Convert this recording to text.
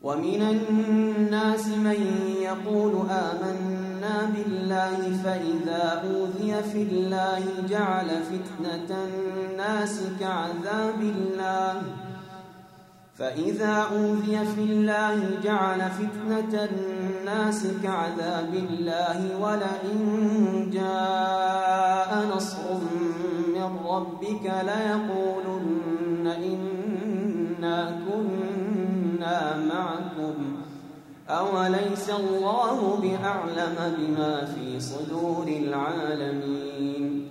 ومن الناس من يقول آمنا بالله فإذا أوذي في الله جعل فتنة الناس كعذاب الله ولئن جاء نصر من ربك ليقولن إنا كنا معكم أوليس الله بأعلم بما في صدور العالمين